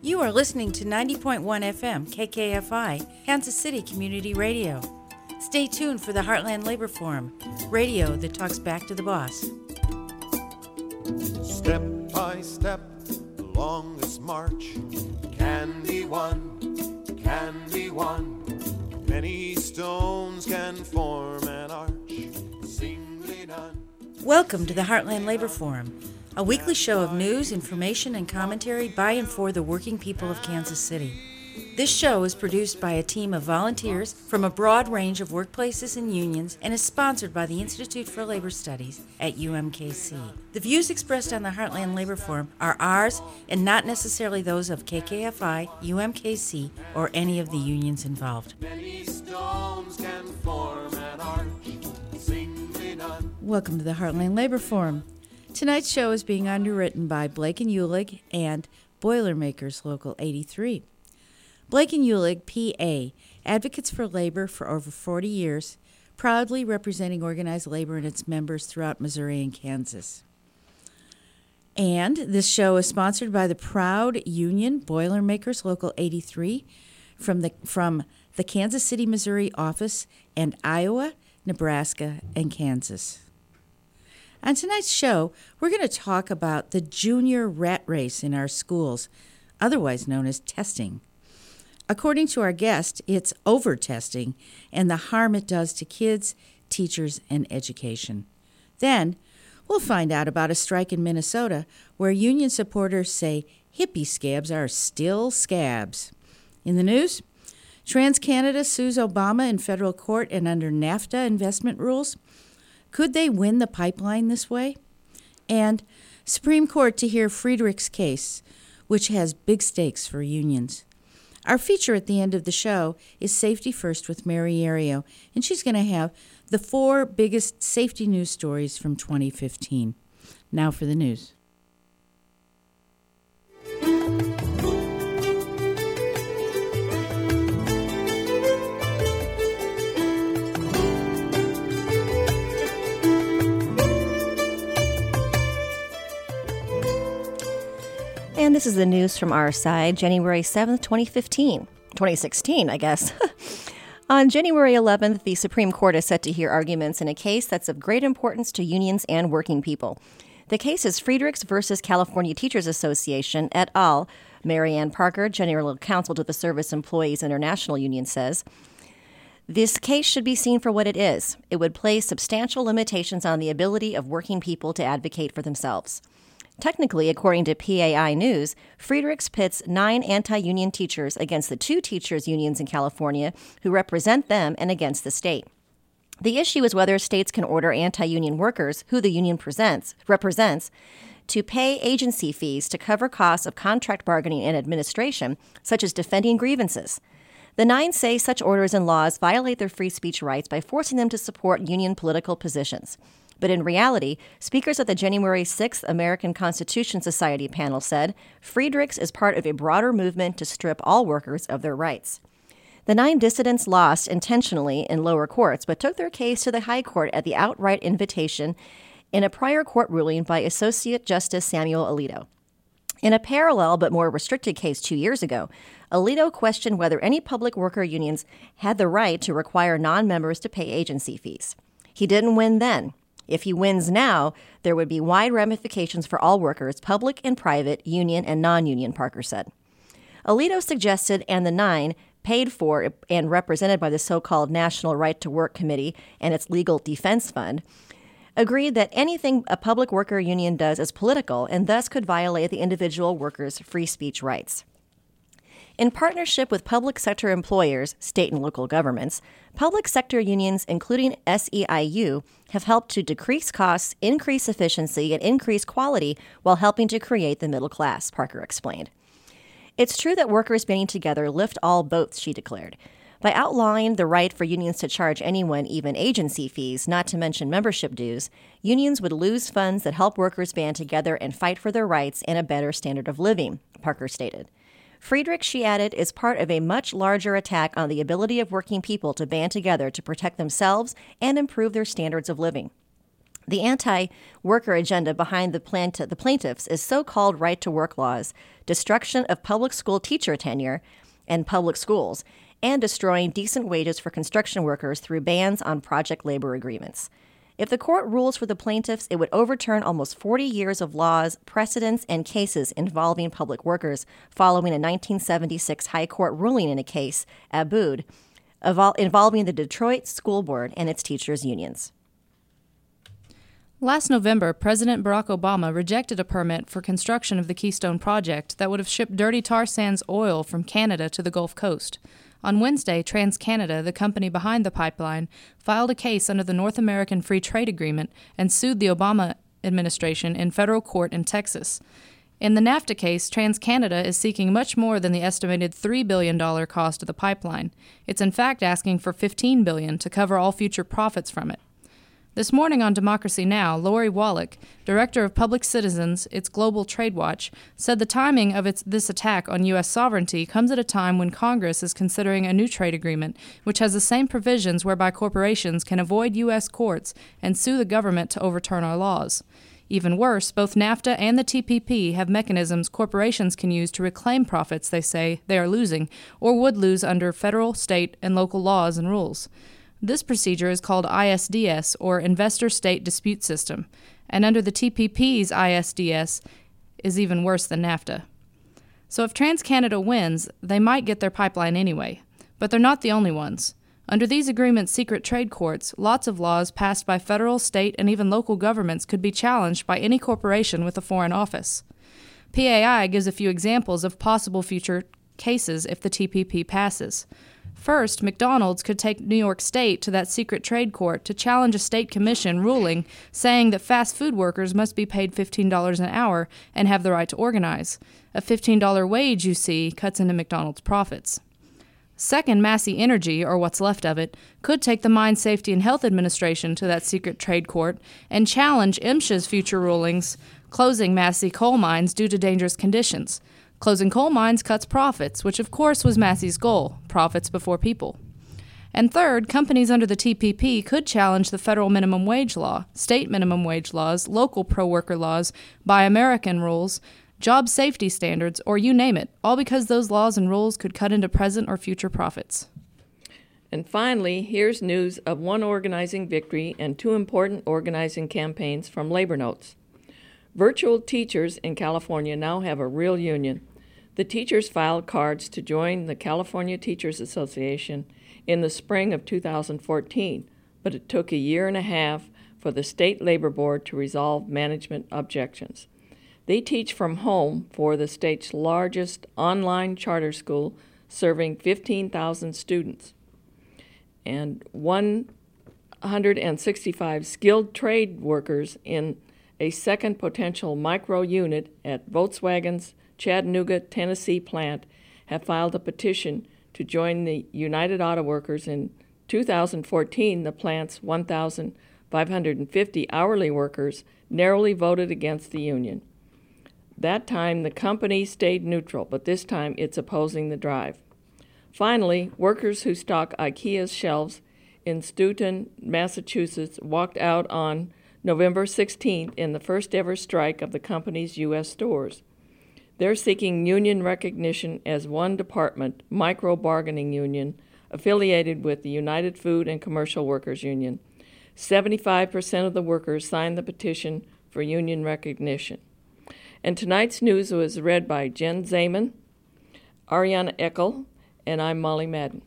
You are listening to 90.1 FM KKFI, Kansas City Community Radio. Stay tuned for the Heartland Labor Forum, radio that talks back to the boss. Step by step along this march can be won. Many stones can form an arch, singly done. Welcome to the Heartland Labor Forum, a weekly show of news, information, and commentary by and for the working people of Kansas City. This show is produced by a team of volunteers from a broad range of workplaces and unions and is sponsored by the Institute for Labor Studies at UMKC. The views expressed on the Heartland Labor Forum are ours and not necessarily those of KKFI, UMKC, or any of the unions involved. Many stones can form an arch, singly done. Welcome to the Heartland Labor Forum. Tonight's show is being underwritten by Blake & Uhlig and Boilermakers Local 83. Blake & Uhlig, PA, advocates for labor for over 40 years, proudly representing organized labor and its members throughout Missouri and Kansas. And this show is sponsored by the proud union Boilermakers Local 83 from the Kansas City, Missouri office and Iowa, Nebraska, and Kansas. On tonight's show, we're going to talk about the junior rat race in our schools, otherwise known as testing. According to our guest, it's over-testing and the harm it does to kids, teachers, and education. Then, we'll find out about a strike in Minnesota where union supporters say hippie scabs are still scabs. In the news, TransCanada sues Obama in federal court and under NAFTA investment rules. Could they win the pipeline this way? And Supreme Court to hear Friedrich's case, which has big stakes for unions. Our feature at the end of the show is Safety First with Mary Ario, and she's going to have the 4 biggest safety news stories from 2015. Now for the news. And this is the news from our side, January 7th, 2016, I guess. On January 11th, the Supreme Court is set to hear arguments in a case that's of great importance to unions and working people. The case is Friedrichs versus California Teachers Association et al. Mary Ann Parker, General Counsel to the Service Employees International Union, says, "This case should be seen for what it is. It would place substantial limitations on the ability of working people to advocate for themselves." Technically, according to PAI News, Friedrichs pits 9 anti-union teachers against the 2 teachers' unions in California who represent them and against the state. The issue is whether states can order anti-union workers, who the union represents, to pay agency fees to cover costs of contract bargaining and administration, such as defending grievances. The 9 say such orders and laws violate their free speech rights by forcing them to support union political positions. But in reality, speakers at the January 6th American Constitution Society panel said Friedrichs is part of a broader movement to strip all workers of their rights. The 9 dissidents lost intentionally in lower courts, but took their case to the High Court at the outright invitation in a prior court ruling by Associate Justice Samuel Alito. In a parallel but more restricted case 2 years ago, Alito questioned whether any public worker unions had the right to require non-members to pay agency fees. He didn't win then. If he wins now, there would be wide ramifications for all workers, public and private, union and non-union, Parker said. Alito suggested, and the 9, paid for and represented by the so-called National Right to Work Committee and its Legal Defense Fund, agreed that anything a public worker union does is political and thus could violate the individual workers' free speech rights. In partnership with public sector employers, state and local governments, public sector unions, including SEIU, have helped to decrease costs, increase efficiency, and increase quality while helping to create the middle class, Parker explained. It's true that workers banding together lift all boats, she declared. By outlawing the right for unions to charge anyone even agency fees, not to mention membership dues, unions would lose funds that help workers band together and fight for their rights and a better standard of living, Parker stated. Friedrich, she added, is part of a much larger attack on the ability of working people to band together to protect themselves and improve their standards of living. The anti-worker agenda behind the plaintiffs is so-called right-to-work laws, destruction of public school teacher tenure and public schools, and destroying decent wages for construction workers through bans on project labor agreements. If the court rules for the plaintiffs, it would overturn almost 40 years of laws, precedents, and cases involving public workers following a 1976 High Court ruling in a case, Abood, involving the Detroit School Board and its teachers' unions. Last November, President Barack Obama rejected a permit for construction of the Keystone Project that would have shipped dirty tar sands oil from Canada to the Gulf Coast. On Wednesday, TransCanada, the company behind the pipeline, filed a case under the North American Free Trade Agreement and sued the Obama administration in federal court in Texas. In the NAFTA case, TransCanada is seeking much more than the estimated $3 billion cost of the pipeline. It's in fact asking for $15 billion to cover all future profits from it. This morning on Democracy Now!, Lori Wallach, director of Public Citizens, its Global Trade Watch, said the timing of this attack on U.S. sovereignty comes at a time when Congress is considering a new trade agreement, which has the same provisions whereby corporations can avoid U.S. courts and sue the government to overturn our laws. Even worse, both NAFTA and the TPP have mechanisms corporations can use to reclaim profits they say they are losing or would lose under federal, state, and local laws and rules. This procedure is called ISDS, or Investor State Dispute System, and under the TPP's ISDS is even worse than NAFTA. So if TransCanada wins, they might get their pipeline anyway, but they're not the only ones. Under these agreements' secret trade courts, lots of laws passed by federal, state, and even local governments could be challenged by any corporation with a foreign office. PAI gives a few examples of possible future cases if the TPP passes. First, McDonald's could take New York State to that secret trade court to challenge a state commission ruling saying that fast food workers must be paid $15 an hour and have the right to organize. A $15 wage, you see, cuts into McDonald's profits. Second, Massey Energy, or what's left of it, could take the Mine Safety and Health Administration to that secret trade court and challenge MSHA's future rulings closing Massey coal mines due to dangerous conditions. Closing coal mines cuts profits, which of course was Massey's goal, profits before people. And third, companies under the TPP could challenge the federal minimum wage law, state minimum wage laws, local pro-worker laws, Buy American rules, job safety standards, or you name it, all because those laws and rules could cut into present or future profits. And finally, here's news of one organizing victory and two important organizing campaigns from Labor Notes. Virtual teachers in California now have a real union. The teachers filed cards to join the California Teachers Association in the spring of 2014, but it took a year and a half for the State Labor Board to resolve management objections. They teach from home for the state's largest online charter school, serving 15,000 students. And 165 skilled trade workers in a second potential micro unit at Volkswagen's Chattanooga, Tennessee plant have filed a petition to join the United Auto Workers. In 2014, the plant's 1,550 hourly workers narrowly voted against the union. That time, the company stayed neutral, but this time it's opposing the drive. Finally, workers who stock IKEA's shelves in Stoughton, Massachusetts, walked out on November 16th in the first ever strike of the company's U.S. stores. They're seeking union recognition as one department, micro-bargaining union, affiliated with the United Food and Commercial Workers Union. 75% of the workers signed the petition for union recognition. And tonight's news was read by Jen Zaman, Ariana Eckel, and I'm Molly Madden.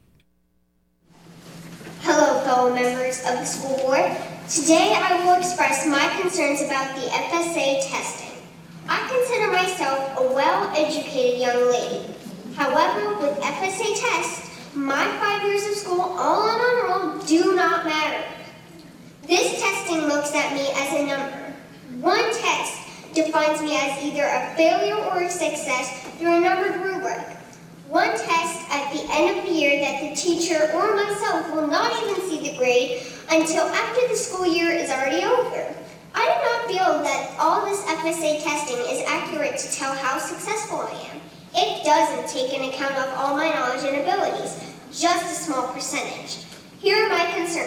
Hello, fellow members of the school board. Today I will express my concerns about the FSA testing. I consider myself a well-educated young lady. However, with FSA tests, my 5 years of school all unenrolled do not matter. This testing looks at me as a number. One test defines me as either a failure or a success through a numbered rubric. One test at the end of the year that the teacher or myself will not even see the grade until after the school year is already over. I do not feel that all this FSA testing is accurate to tell how successful I am. It doesn't take into account of all my knowledge and abilities, just a small percentage. Here are my concerns.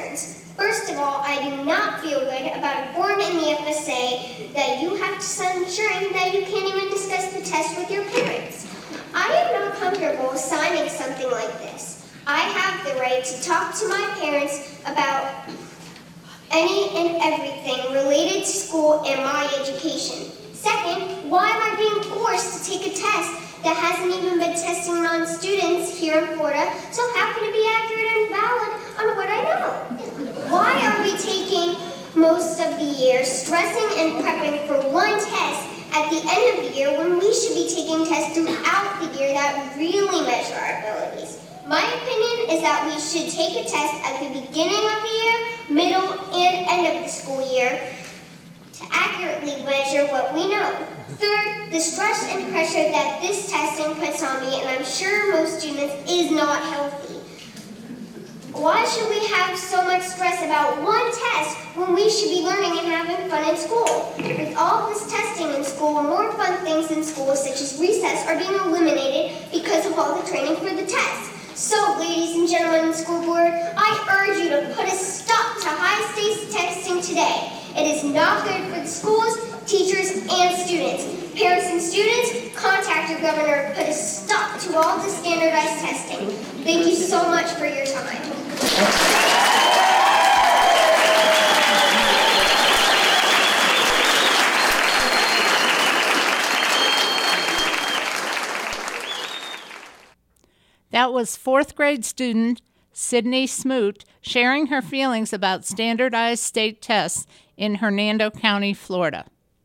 First of all, I do not feel good about a form in the FSA that you have to sign ensuring that you can't even discuss the test with your parents. I am not comfortable signing something like this. I have the right to talk to my parents about any and everything related to school and my education. Second, why am I being forced to take a test that hasn't even been testing on students here in Florida, so how can it be accurate and valid on what I know? Why are we taking most of the year stressing and prepping for one test at the end of the year when we should be taking tests throughout the year that really measure our abilities? My opinion is that we should take a test at the beginning of the year, middle, and end of the school year to accurately measure what we know. Third, the stress and pressure that this testing puts on me, and I'm sure most students, is not healthy. Why should we have so much stress about one test when we should be learning and having fun in school? With all this testing in school, more fun things in school, such as recess, are being eliminated because of all the training for the test. So, ladies and gentlemen in the school board, I urge you to put a stop to high-stakes testing today. It is not good for the schools, teachers, and students. Parents and students, contact your governor. Put a stop to all the standardized testing. Thank you so much for your time. That was fourth grade student Sydney Smoot sharing her feelings about standardized state tests in Hernando County, Florida.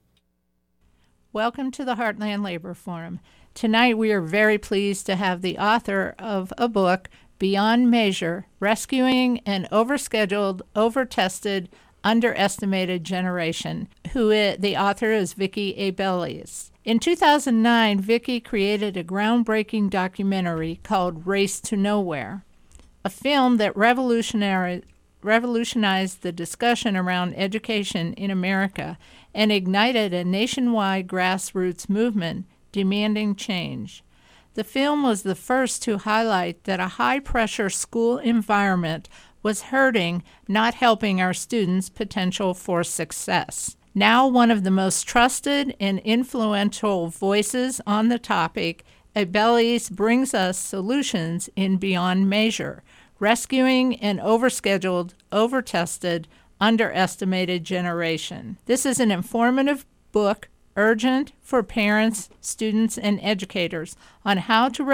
Welcome to the Heartland Labor Forum. Tonight we are very pleased to have the author of a book, Beyond Measure, Rescuing an Overscheduled, Overtested, Underestimated Generation, the author is Vicki Abeles. In 2009, Vicki created a groundbreaking documentary called Race to Nowhere, a film that revolutionized the discussion around education in America and ignited a nationwide grassroots movement demanding change. The film was the first to highlight that a high-pressure school environment was hurting, not helping our students' potential for success. Now one of the most trusted and influential voices on the topic, Abeles brings us solutions in Beyond Measure, Rescuing an Overscheduled, Overtested, Underestimated Generation. This is an informative book, urgent for parents, students, and educators on how to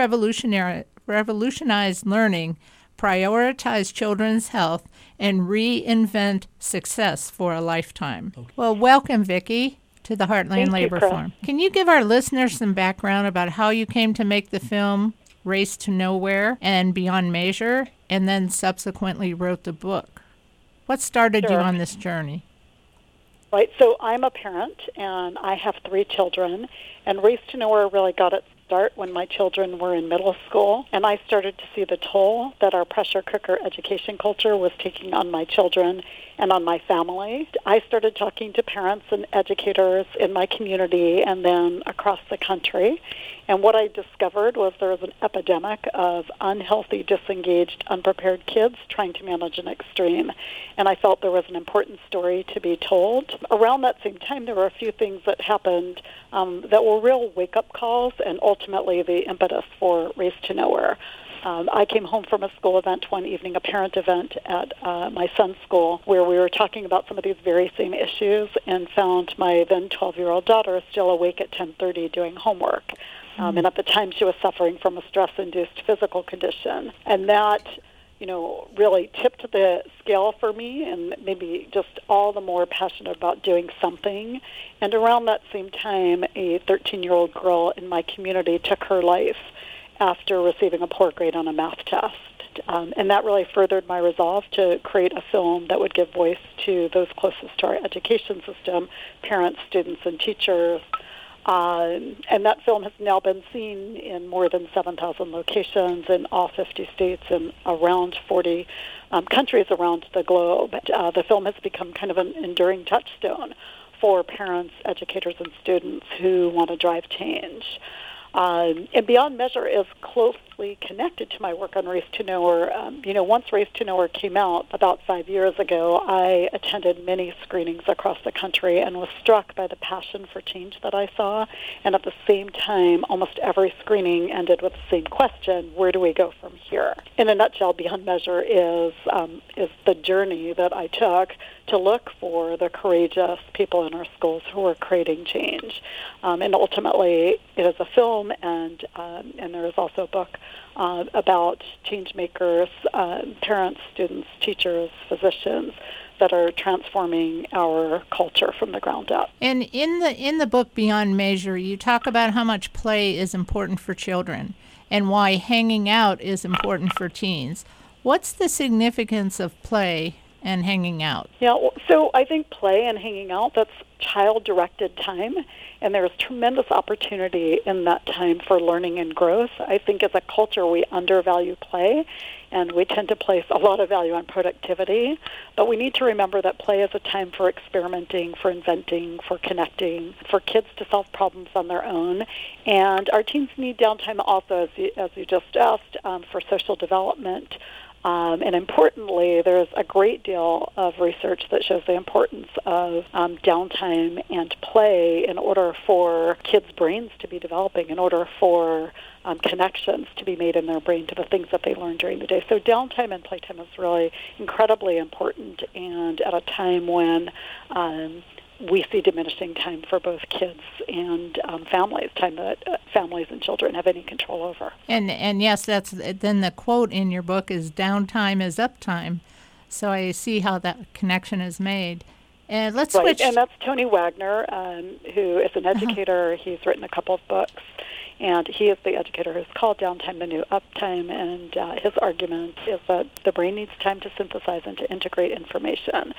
revolutionize learning, prioritize children's health, and reinvent success for a lifetime. Okay. Well, welcome, Vicki, to the Heartland Labor Forum. Can you give our listeners some background about how you came to make the film Race to Nowhere and Beyond Measure, and then subsequently wrote the book? What started you on this journey? Right, so I'm a parent, and I have 3 children, and Race to Nowhere really got its start when my children were in middle school, and I started to see the toll that our pressure cooker education culture was taking on my children and on my family. I started talking to parents and educators in my community and then across the country, and what I discovered was there was an epidemic of unhealthy, disengaged, unprepared kids trying to manage an extreme, and I felt there was an important story to be told. Around that same time, there were a few things that happened that were real wake-up calls and ultimately the impetus for Race to Nowhere. I came home from a school event one evening, a parent event at my son's school, where we were talking about some of these very same issues and found my then 12-year-old daughter still awake at 10:30 doing homework. And at the time, she was suffering from a stress-induced physical condition. And that, really tipped the scale for me and made me just all the more passionate about doing something. And around that same time, a 13-year-old girl in my community took her life after receiving a poor grade on a math test. And that really furthered my resolve to create a film that would give voice to those closest to our education system, parents, students, and teachers. And that film has now been seen in more than 7,000 locations in all 50 states and around 40 countries around the globe. The film has become kind of an enduring touchstone for parents, educators, and students who want to drive change. And Beyond Measure is closely closely connected to my work on Race to Nowhere. Once Race to Nowhere came out about 5 years ago, I attended many screenings across the country and was struck by the passion for change that I saw. And at the same time, almost every screening ended with the same question: where do we go from here? In a nutshell, Beyond Measure is the journey that I took to look for the courageous people in our schools who are creating change. And ultimately, it is a film, and there is also a book about change makers, parents, students, teachers, physicians that are transforming our culture from the ground up. And in the book Beyond Measure, you talk about how much play is important for children and why hanging out is important for teens. What's the significance of play and hanging out? Yeah, so I think play and hanging out, that's child-directed time, and there's tremendous opportunity in that time for learning and growth. I think as a culture we undervalue play, and we tend to place a lot of value on productivity, but we need to remember that play is a time for experimenting, for inventing, for connecting, for kids to solve problems on their own. And our teens need downtime also, as you just asked, for social development. And importantly, there's a great deal of research that shows the importance of downtime and play in order for kids' brains to be developing, in order for connections to be made in their brain to the things that they learn during the day. So downtime and playtime is really incredibly important, and at a time when we see diminishing time for both kids and families, time that families and children have any control over. And yes, that's then the quote in your book is "Downtime is uptime." So I see how that connection is made. And let's switch. And that's Tony Wagner, who is an educator. He's written a couple of books, and he is the educator who's called Downtime the New Uptime, and his argument is that the brain needs time to synthesize and to integrate information.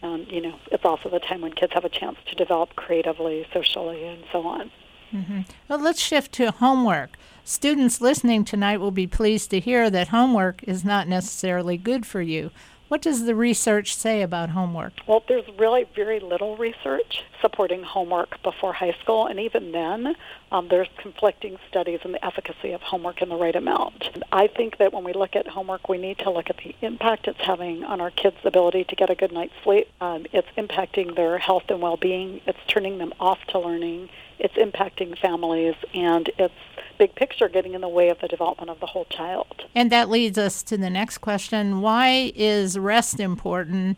It's also the time when kids have a chance to develop creatively, socially, and so on. Mm-hmm. Well, let's shift to homework. Students listening tonight will be pleased to hear that homework is not necessarily good for you. What does the research say about homework? Well, there's really very little research supporting homework before high school, and even then, there's conflicting studies on the efficacy of homework in the right amount. I think that when we look at homework, we need to look at the impact it's having on our kids' ability to get a good night's sleep. It's impacting their health and well-being. It's turning them off to learning. It's impacting families, and it's big picture getting in the way of the development of the whole child. And that leads us to the next question. Why is rest important,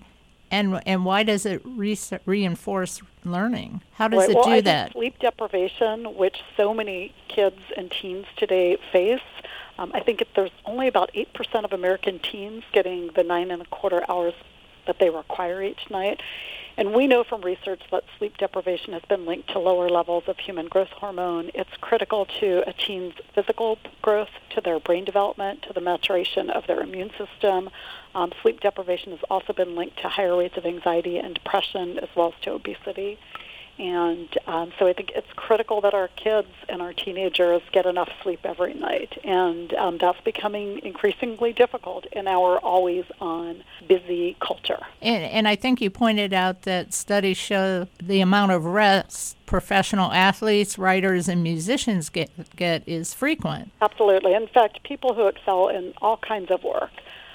and why does it reinforce learning? How does it do that? I think sleep deprivation, which so many kids and teens today face, I think there's only about 8% of American teens getting the 9.25 hours that they require each night. And we know from research that sleep deprivation has been linked to lower levels of human growth hormone. It's critical to a teen's physical growth, to their brain development, to the maturation of their immune system. Sleep deprivation has also been linked to higher rates of anxiety and depression, as well as to obesity. And so I think it's critical that our kids and our teenagers get enough sleep every night. And that's becoming increasingly difficult in our always-on busy culture. And I think you pointed out that studies show the amount of rest professional athletes, writers, and musicians get is frequent. Absolutely. In fact, people who excel in all kinds of work,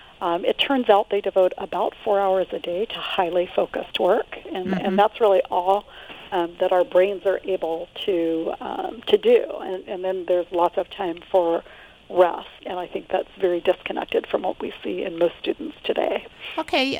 it turns out they devote about 4 hours a day to highly focused work. And that's really all that our brains are able to do, and then there's lots of time for rest, and I think that's very disconnected from what we see in most students today. Okay,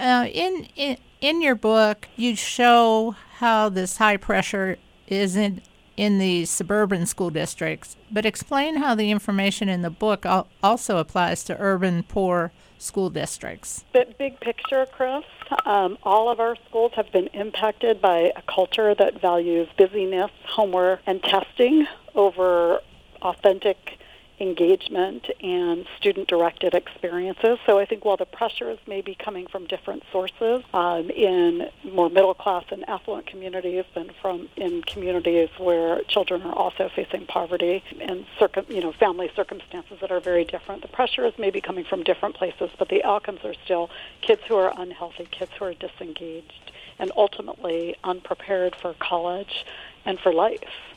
in your book, you show how this high pressure is in the suburban school districts, but explain how the information in the book also applies to urban poor school districts. But big picture, Chris, all of our schools have been impacted by a culture that values busyness, homework, and testing over authentic engagement and student-directed experiences. So I think while the pressures may be coming from different sources in more middle-class and affluent communities than in communities where children are also facing poverty and family circumstances that are very different, the pressures may be coming from different places, but the outcomes are still kids who are unhealthy, kids who are disengaged, and ultimately unprepared for college and for life.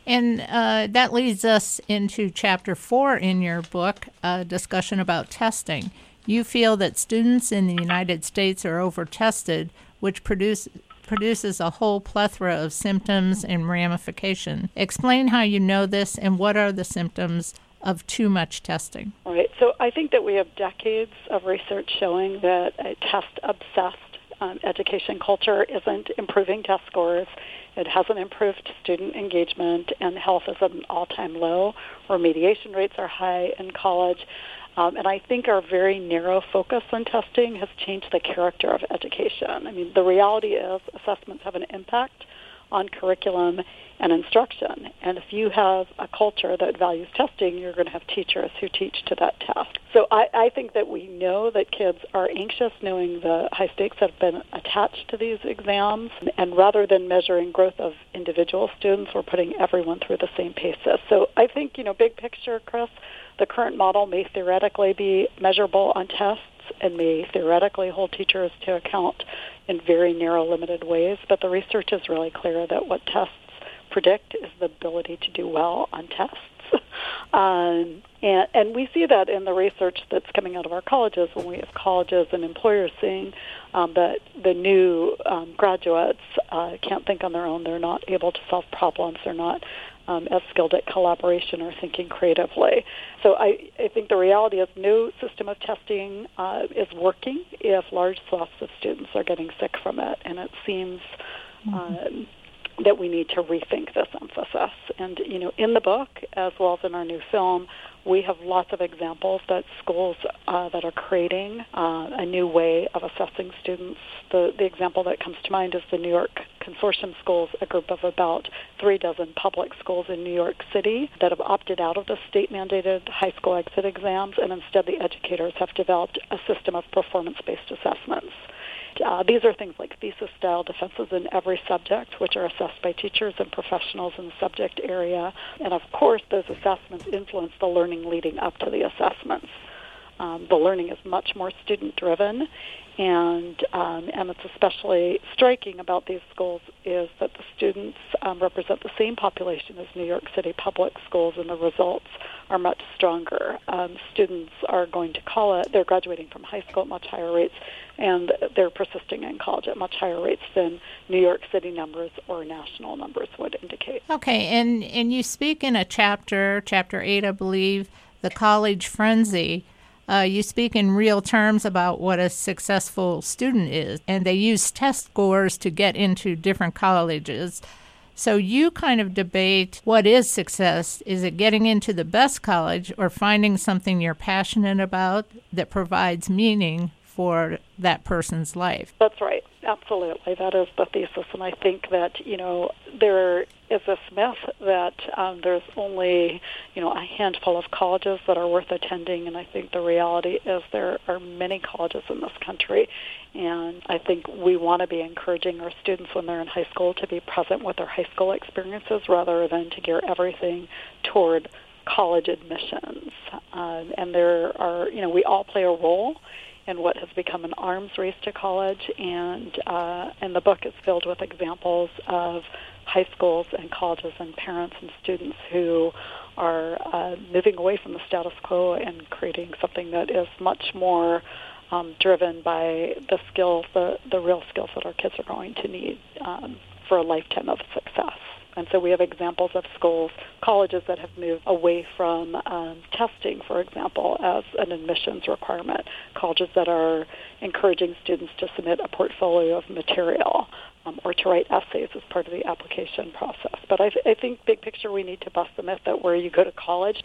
And that leads us into Chapter 4 in your book, a discussion about testing. You feel that students in the United States are over-tested, which produces a whole plethora of symptoms and ramification. Explain how you know this and what are the symptoms of too much testing. All right. So I think that we have decades of research showing that a test-obsessed education culture isn't improving test scores. It hasn't improved student engagement, and health is at an all-time low. Remediation rates are high in college. And I think our very narrow focus on testing has changed the character of education. I mean, the reality is assessments have an impact on curriculum and instruction. And if you have a culture that values testing, you're going to have teachers who teach to that test. So I think that we know that kids are anxious knowing the high stakes that have been attached to these exams. And rather than measuring growth of individual students, we're putting everyone through the same paces. So I think, big picture, Chris, the current model may theoretically be measurable on tests and may theoretically hold teachers to account in very narrow, limited ways, but the research is really clear that what tests predict is the ability to do well on tests. And we see that in the research that's coming out of our colleges when we have colleges and employers seeing that the new graduates can't think on their own. They're not able to solve problems. They're not as skilled at collaboration or thinking creatively. So I think the reality is no system of testing is working if large swaths of students are getting sick from it. And it seems that we need to rethink this emphasis. And, in the book, as well as in our new film, we have lots of examples that schools that are creating a new way of assessing students. The example that comes to mind is the New York Consortium Schools, a group of about 36 public schools in New York City that have opted out of the state-mandated high school exit exams, and instead the educators have developed a system of performance-based assessments. These are things like thesis-style defenses in every subject, which are assessed by teachers and professionals in the subject area. And, of course, those assessments influence the learning leading up to the assessments. The learning is much more student-driven, and it's especially striking about these schools is that the students represent the same population as New York City public schools, and the results are much stronger. Students are going to college, they're graduating from high school at much higher rates, and they're persisting in college at much higher rates than New York City numbers or national numbers would indicate. Okay, and you speak in a chapter 8, I believe, The College Frenzy. You speak in real terms about what a successful student is, and they use test scores to get into different colleges. So you kind of debate what is success. Is it getting into the best college or finding something you're passionate about that provides meaning for that person's life? That's right. Absolutely. That is the thesis. And I think that, there is this myth that there's only, a handful of colleges that are worth attending. And I think the reality is there are many colleges in this country. And I think we want to be encouraging our students when they're in high school to be present with their high school experiences rather than to gear everything toward college admissions. And there are, we all play a role in what has become an arms race to college, and the book is filled with examples of high schools and colleges and parents and students who are moving away from the status quo and creating something that is much more driven by the skills, the real skills that our kids are going to need for a lifetime of success. And so we have examples of schools, colleges that have moved away from testing, for example, as an admissions requirement, colleges that are encouraging students to submit a portfolio of material or to write essays as part of the application process. But I think big picture we need to bust the myth that where you go to college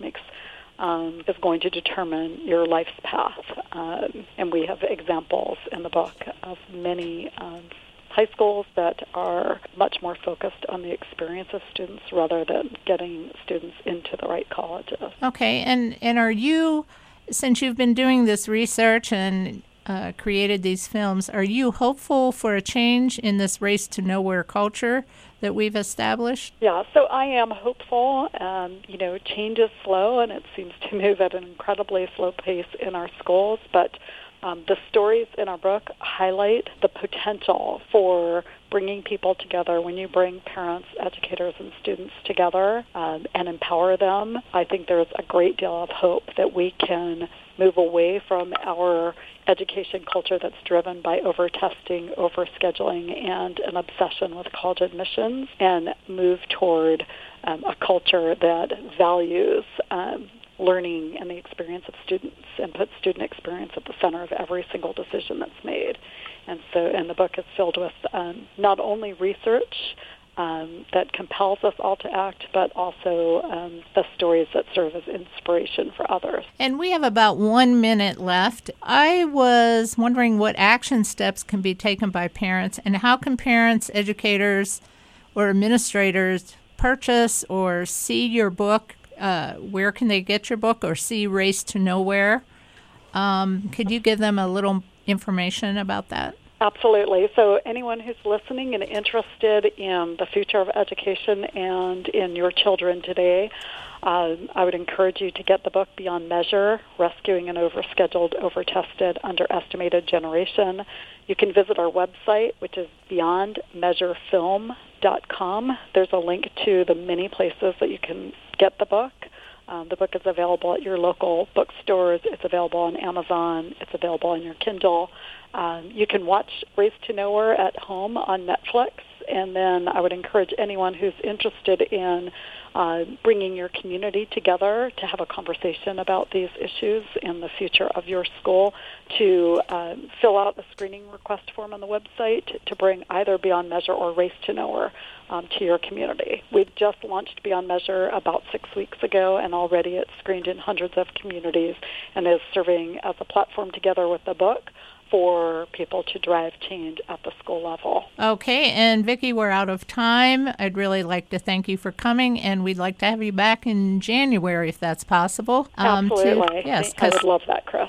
is going to determine your life's path. And we have examples in the book of many high schools that are much more focused on the experience of students rather than getting students into the right colleges. Okay, and are you, since you've been doing this research and created these films, are you hopeful for a change in this race to nowhere culture that we've established? Yeah, so I am hopeful. Change is slow, and it seems to move at an incredibly slow pace in our schools, but The stories in our book highlight the potential for bringing people together. When you bring parents, educators, and students together and empower them, I think there's a great deal of hope that we can move away from our education culture that's driven by over-testing, over-scheduling, and an obsession with college admissions, and move toward a culture that values learning and the experience of students and puts student experience at the center of every single decision that's made. And the book is filled with not only research that compels us all to act, but also the stories that serve as inspiration for others. And we have about 1 minute left. I was wondering what action steps can be taken by parents, and how can parents, educators, or administrators purchase or see your book? Where can they get your book or see Race to Nowhere? Could you give them a little information about that? Absolutely. So anyone who's listening and interested in the future of education and in your children today, I would encourage you to get the book Beyond Measure, Rescuing an Overscheduled, Overtested, Underestimated Generation. You can visit our website, which is beyondmeasurefilm.com. There's a link to the many places that you can get the book. The book is available at your local bookstores. It's available on Amazon. It's available on your Kindle. You can watch Race to Nowhere at home on Netflix. And then I would encourage anyone who's interested in bringing your community together to have a conversation about these issues and the future of your school to fill out a screening request form on the website to bring either Beyond Measure or Race to Nowhere to your community. We've just launched Beyond Measure about 6 weeks ago, and already it's screened in hundreds of communities and is serving as a platform together with the book for people to drive change at the school level. Okay, and Vicki, we're out of time. I'd really like to thank you for coming, and we'd like to have you back in January if that's possible. Absolutely. Yes, I would love that, Chris.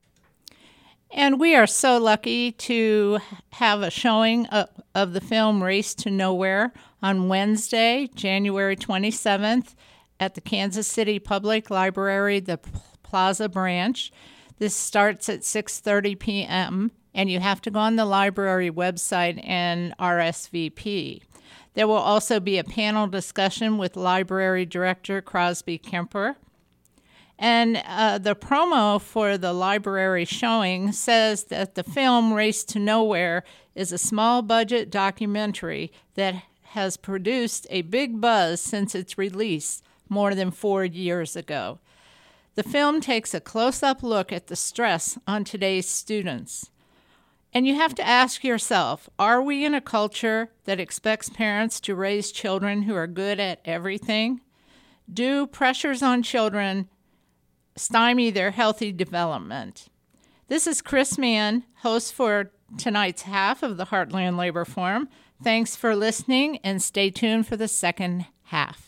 And we are so lucky to have a showing of the film Race to Nowhere on Wednesday, January 27th at the Kansas City Public Library, the Plaza Branch. This starts at 6:30 p.m., and you have to go on the library website and RSVP. There will also be a panel discussion with Library Director Crosby Kemper. And the promo for the library showing says that the film Race to Nowhere is a small-budget documentary that has produced a big buzz since its release more than 4 years ago. The film takes a close-up look at the stress on today's students. And you have to ask yourself, are we in a culture that expects parents to raise children who are good at everything? Do pressures on children stymie their healthy development? This is Chris Mann, host for tonight's half of the Heartland Labor Forum. Thanks for listening, and stay tuned for the second half.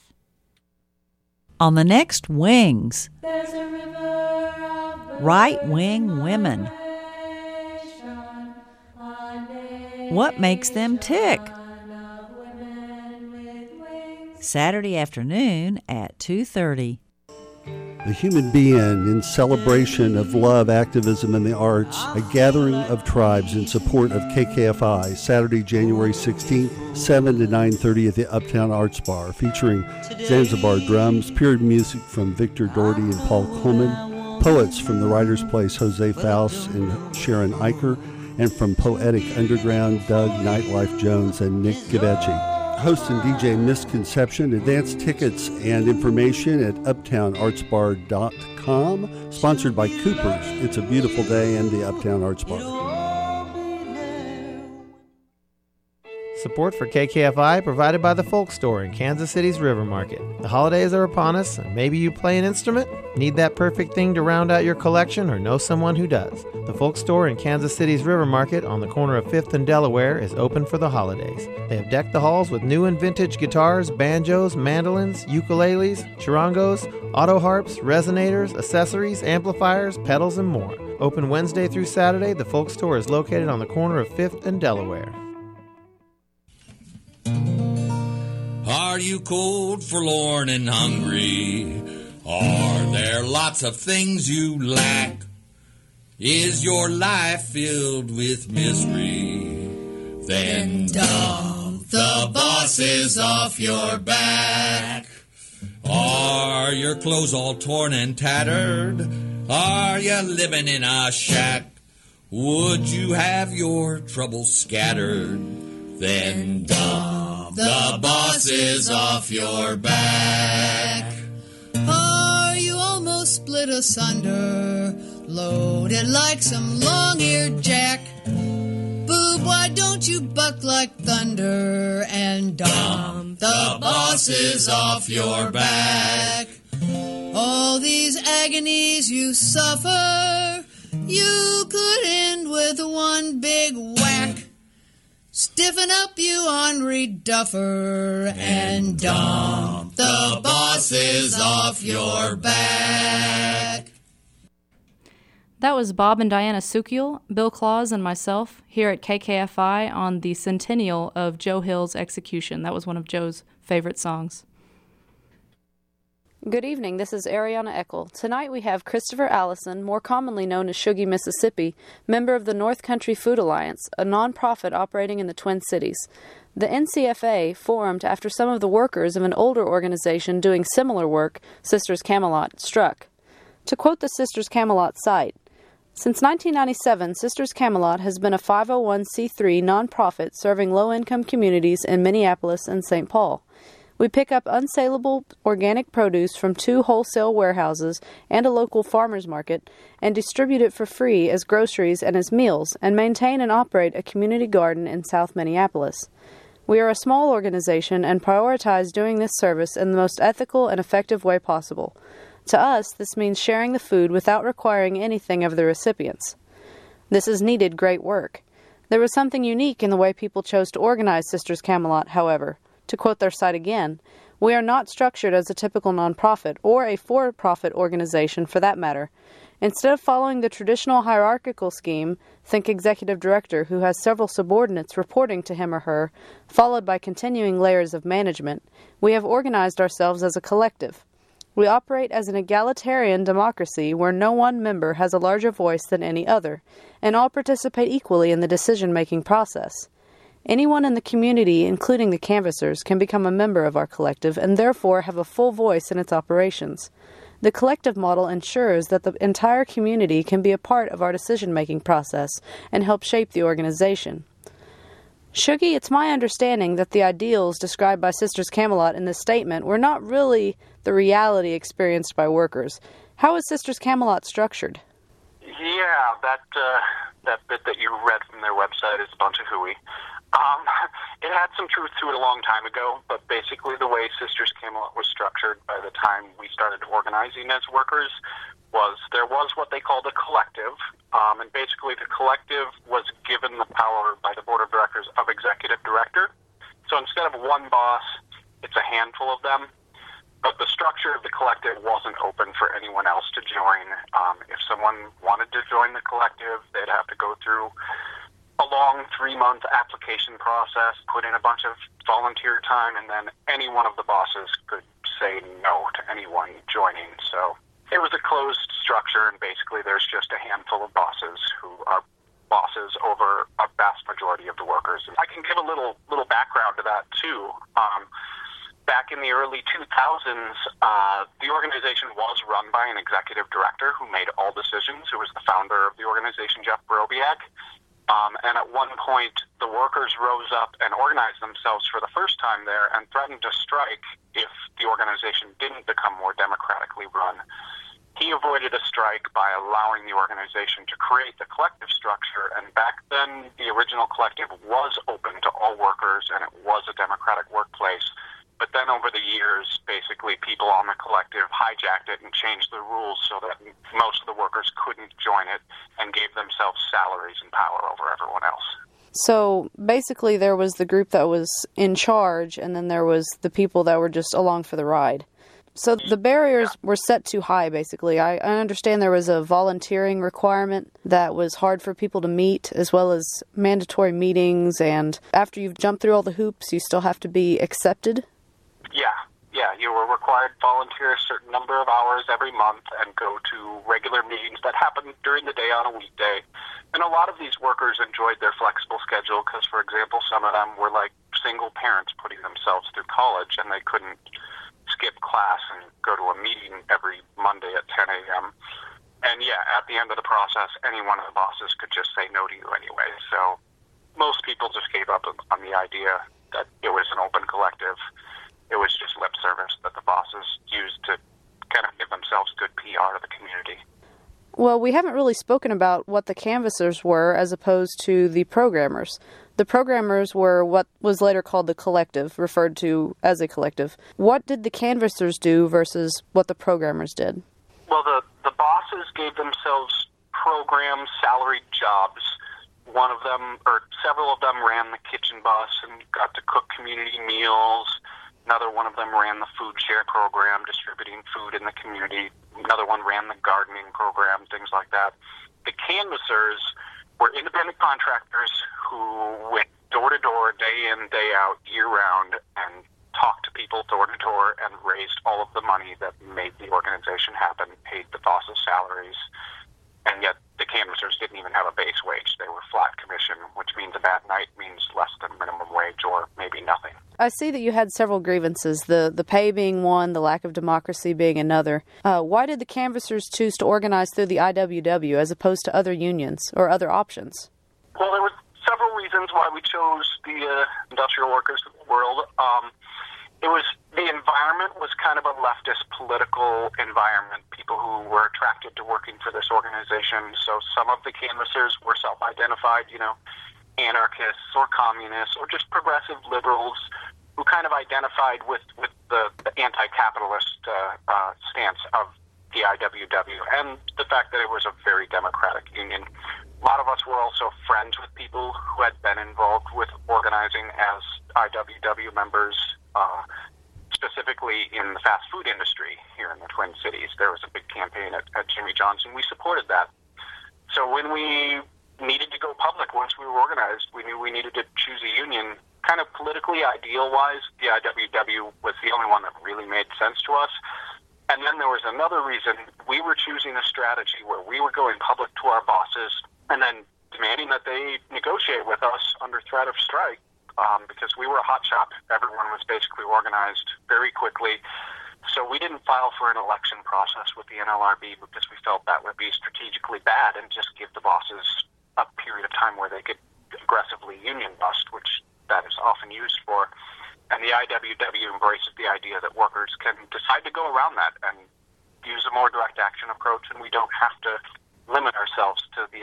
On the next Wings, right-wing women. What makes them tick? Saturday afternoon at 2:30. The Human Being in celebration of love, activism, and the arts, a gathering of tribes in support of KKFI, Saturday, January 16th, 7 to 9:30 at the Uptown Arts Bar, featuring Zanzibar drums, period music from Victor Doherty and Paul Coleman, poets from the Writer's Place, Jose Faust and Sharon Eicher, and from Poetic Underground, Doug Nightlife Jones and Nick Gavecci. Host and DJ Misconception. Advance tickets and information at uptownartsbar.com. Sponsored by Cooper's. It's a Beautiful Day and the Uptown Arts Bar. Support for KKFI provided by the Folk Store in Kansas City's River Market. The holidays are upon us, and maybe you play an instrument? Need that perfect thing to round out your collection, or know someone who does? The Folk Store in Kansas City's River Market on the corner of 5th and Delaware is open for the holidays. They have decked the halls with new and vintage guitars, banjos, mandolins, ukuleles, charangos, auto harps, resonators, accessories, amplifiers, pedals, and more. Open Wednesday through Saturday, the Folk Store is located on the corner of 5th and Delaware. Are you cold, forlorn, and hungry? Are there lots of things you lack? Is your life filled with mystery? Then dump the bosses off your back. Are your clothes all torn and tattered? Are you living in a shack? Would you have your troubles scattered? Then dump the bosses off your back. Are you almost split asunder, loaded like some long-eared jack? Boob, why don't you buck like thunder and dump the bosses off your back? All these agonies you suffer, you could end with one big whack. Stiffen up, you ornery duffer, and dump the bosses off your back. That was Bob and Diana Sukiel, Bill Claus, and myself here at KKFI on the centennial of Joe Hill's execution. That was one of Joe's favorite songs. Good evening, this is Ariana Eckel. Tonight we have Christopher Allison, more commonly known as Shuggy Mississippi, member of the North Country Food Alliance, a nonprofit operating in the Twin Cities. The NCFA formed after some of the workers of an older organization doing similar work, Sisters Camelot, struck. To quote the Sisters Camelot site, since 1997, Sisters Camelot has been a 501c3 nonprofit serving low-income communities in Minneapolis and St. Paul. We pick up unsaleable organic produce from 2 wholesale warehouses and a local farmer's market and distribute it for free as groceries and as meals, and maintain and operate a community garden in South Minneapolis. We are a small organization and prioritize doing this service in the most ethical and effective way possible. To us, this means sharing the food without requiring anything of the recipients. This has needed great work. There was something unique in the way people chose to organize Sisters Camelot, however. To quote their site again, we are not structured as a typical nonprofit, or a for-profit organization for that matter. Instead of following the traditional hierarchical scheme, think executive director who has several subordinates reporting to him or her, followed by continuing layers of management, we have organized ourselves as a collective. We operate as an egalitarian democracy where no one member has a larger voice than any other, and all participate equally in the decision-making process. Anyone in the community, including the canvassers, can become a member of our collective and therefore have a full voice in its operations. The collective model ensures that the entire community can be a part of our decision-making process and help shape the organization. Shuggy, it's my understanding that the ideals described by Sisters Camelot in this statement were not really the reality experienced by workers. How is Sisters Camelot structured? Yeah, that bit that you read from their website is a bunch of hooey. It had some truth to it a long time ago, but basically the way Sisters Camelot was structured by the time we started organizing as workers was there was what they called a collective, and basically the collective was given the power by the board of directors of executive director. So instead of one boss, it's a handful of them, but the structure of the collective wasn't open for anyone else to join. If someone wanted to join the collective, they'd have to go through a long 3-month application process, put in a bunch of volunteer time, and then any one of the bosses could say no to anyone joining. So it was a closed structure, and basically there's just a handful of bosses who are bosses over a vast majority of the workers. And I can give a little background to that, too. Back in the early 2000s, the organization was run by an executive director who made all decisions, who was the founder of the organization, Jeff Brobiak. And at one point, the workers rose up and organized themselves for the first time there and threatened to strike if the organization didn't become more democratically run. He avoided a strike by allowing the organization to create the collective structure, and back then, the original collective was open to all workers, and it was a democratic workplace. But then over the years, basically people on the collective hijacked it and changed the rules so that most of the workers couldn't join it and gave themselves salaries and power over everyone else. So basically there was the group that was in charge, and then there was the people that were just along for the ride. So the barriers were set too high, basically. I understand there was a volunteering requirement that was hard for people to meet, as well as mandatory meetings, and after you've jumped through all the hoops, you still have to be accepted? Yeah, you were required to volunteer a certain number of hours every month and go to regular meetings that happened during the day on a weekday. And a lot of these workers enjoyed their flexible schedule because, for example, some of them were like single parents putting themselves through college, and they couldn't skip class and go to a meeting every Monday at 10 a.m. And at the end of the process, any one of the bosses could just say no to you anyway. So most people just gave up on the idea that it was an open collective. It was just lip service that the bosses used to kind of give themselves good PR to the community. Well, we haven't really spoken about what the canvassers were as opposed to the programmers. The programmers were what was later called the collective, referred to as a collective. What did the canvassers do versus what the programmers did? Well, the bosses gave themselves programmed salaried jobs. One of them, or several of them, ran the kitchen bus and got to cook community meals. Another one of them ran the food share program, distributing food in the community. Another one ran the gardening program, things like that. The canvassers were independent contractors who went door to door, day in, day out, year round, and talked to people door to door and raised all of the money that made the organization happen, paid the bosses' salaries. And yet the canvassers didn't even have a base wage. They were flat commission, which means a bad night means less than minimum wage or maybe nothing. I see that you had several grievances, the pay being one, the lack of democracy being another. Why did the canvassers choose to organize through the IWW as opposed to other unions or other options? Well, there were several reasons why we chose the Industrial Workers of the World. The environment was kind of a leftist political environment, people who were attracted to working for this organization. So some of the canvassers were self-identified, anarchists or communists or just progressive liberals who kind of identified with the anti-capitalist stance of the IWW and the fact that it was a very democratic union. A lot of us were also friends with people who had been involved with organizing as IWW members, specifically in the fast food industry here in the Twin Cities. There was a big campaign at Jimmy John's, and we supported that. So when we needed to go public, once we were organized, we knew we needed to choose a union. Kind of politically ideal-wise, the IWW was the only one that really made sense to us. And then there was another reason. We were choosing a strategy where we were going public to our bosses and then demanding that they negotiate with us under threat of strike. Because we were a hot shop. Everyone was basically organized very quickly. So we didn't file for an election process with the NLRB because we felt that would be strategically bad and just give the bosses a period of time where they could aggressively union bust, which that is often used for. And the IWW embraces the idea that workers can decide to go around that and use a more direct action approach, and we don't have to limit ourselves to the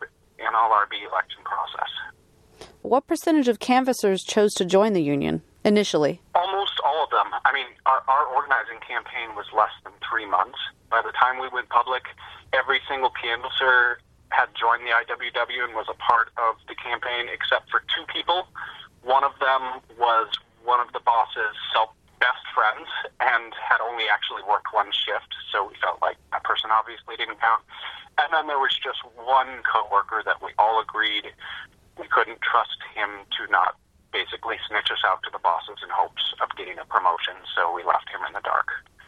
NLRB election process. What percentage of canvassers chose to join the union initially? Almost all of them. I mean, our organizing campaign was less than 3 months. By the time we went public, every single canvasser had joined the IWW and was a part of the campaign except for 2 people. One of them was one of the boss's best friends and had only actually worked one shift, so we felt like that person obviously didn't count. And then there was just one coworker that we all agreed we couldn't trust him to not basically snitch us out to the bosses in hopes of getting a promotion, so we left him in the dark.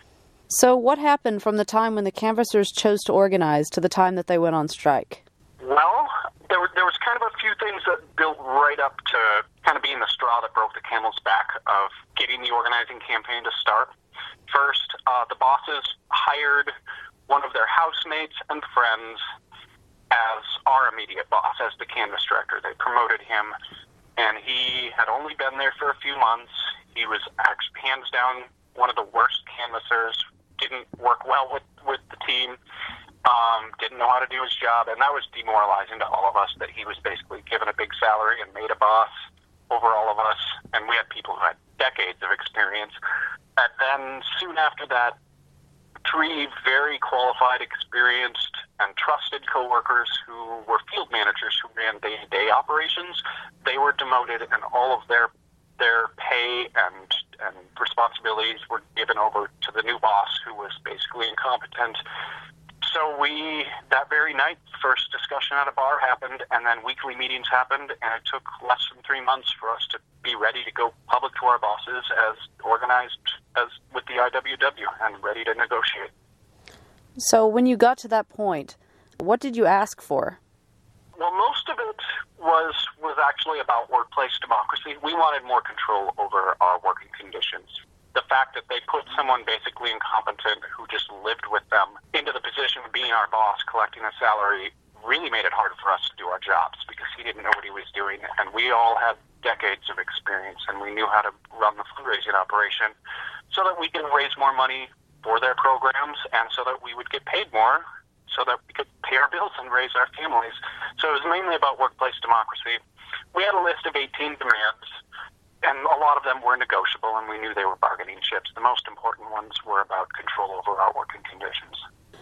So what happened from the time when the canvassers chose to organize to the time that they went on strike? Well, there was kind of a few things that built right up to kind of being the straw that broke the camel's back of getting the organizing campaign to start. First, the bosses hired one of their housemates and friends as our immediate boss, as the canvas director. They promoted him, and he had only been there for a few months. He was actually, hands down, one of the worst canvassers, didn't work well with the team, didn't know how to do his job, and that was demoralizing to all of us that he was basically given a big salary and made a boss over all of us, and we had people who had decades of experience. And then soon after that, 3 very qualified, experienced, and trusted coworkers who were field managers who ran day-to-day operations, they were demoted, and all of their pay and responsibilities were given over to the new boss, who was basically incompetent. So that very night, first discussion at a bar happened, and then weekly meetings happened, and it took less than 3 months for us to be ready to go public to our bosses as organized as with the IWW and ready to negotiate. So when you got to that point, what did you ask for? Well, most of it was actually about workplace democracy. We wanted more control over our working conditions. The fact that they put someone basically incompetent who just lived with them into the position of being our boss, collecting a salary, really made it hard for us to do our jobs because he didn't know what he was doing. And we all had decades of experience, and we knew how to run the fundraising operation so that we could raise more money for their programs and so that we would get paid more so that we could pay our bills and raise our families. So it was mainly about workplace democracy. We had a list of 18 demands, and a lot of them were negotiable, and we knew they were bargaining chips. The most important ones were about control over our working conditions.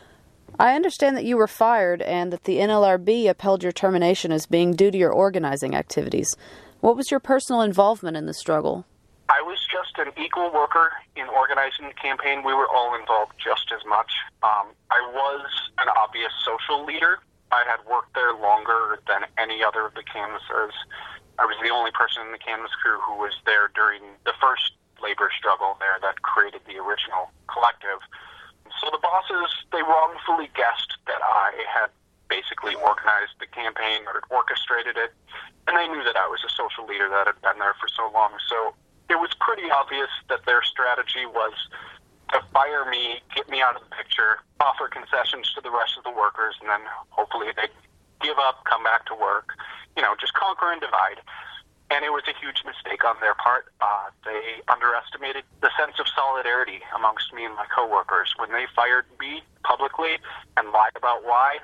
I understand that you were fired and that the NLRB upheld your termination as being due to your organizing activities. What was your personal involvement in the struggle? I was just an equal worker in organizing the campaign. We were all involved just as much. I was an obvious social leader. I had worked there longer than any other of the canvassers. I was the only person in the canvas crew who was there during the first labor struggle there that created the original collective. So the bosses, they wrongfully guessed that I had basically organized the campaign or orchestrated it, and they knew that I was a social leader that had been there for so long. So it was pretty obvious that their strategy was to fire me, get me out of the picture, offer concessions to the rest of the workers, and then hopefully they'd give up, come back to work, just conquer and divide. And it was a huge mistake on their part. They underestimated the sense of solidarity amongst me and my coworkers. When they fired me publicly and lied about why,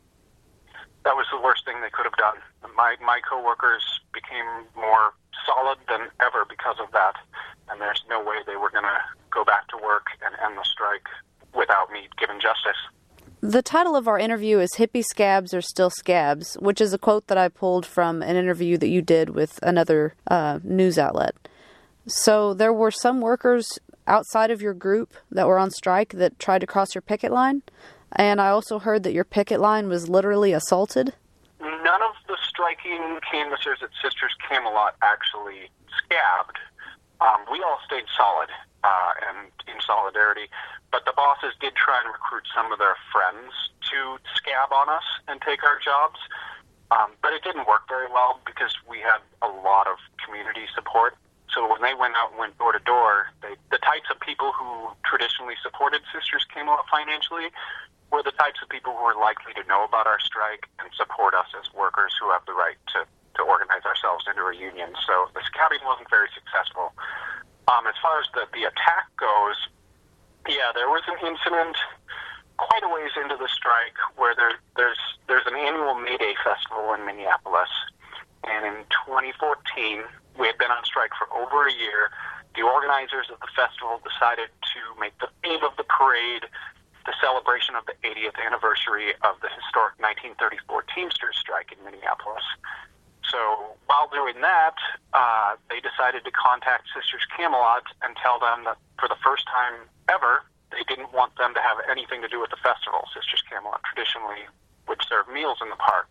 that was the worst thing they could have done. My coworkers became more solid than ever because of that, and there's no way they were going to go back to work and end the strike without me giving justice. The title of our interview is Hippie Scabs Are Still Scabs, which is a quote that I pulled from an interview that you did with another news outlet. So there were some workers outside of your group that were on strike that tried to cross your picket line, and I also heard that your picket line was literally assaulted. None of the striking canvassers at Sisters Camelot actually scabbed. We all stayed solid and in solidarity, but the bosses did try and recruit some of their friends to scab on us and take our jobs, but it didn't work very well because we had a lot of community support. So when they went out and went door to door, the types of people who traditionally supported Sisters Camelot financially were the types of people who were likely to know about our strike and support us as workers who have the right to organize ourselves into a union. So the scabbing wasn't very successful. As far as the attack goes, yeah, there was an incident quite a ways into the strike where there's an annual May Day festival in Minneapolis. And in 2014, we had been on strike for over a year. The organizers of the festival decided to make the theme of the parade the celebration of the 80th anniversary of the historic 1934 Teamsters strike in Minneapolis. So while doing that, they decided to contact Sisters Camelot and tell them that for the first time ever, they didn't want them to have anything to do with the festival. Sisters Camelot traditionally would serve meals in the park.